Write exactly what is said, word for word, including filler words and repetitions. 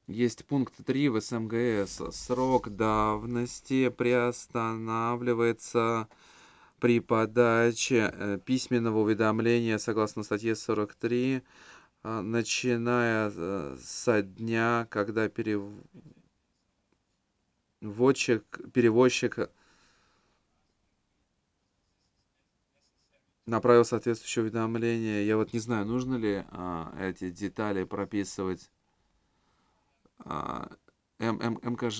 Есть пункт три в СМГС. Срок давности приостанавливается при подаче э, письменного уведомления согласно статье сорок три, а, начиная э, со дня, когда переводчик, перевозчик направил соответствующее уведомление. Я вот не знаю, нужно ли а, эти детали прописывать. А, М- М- МКЖ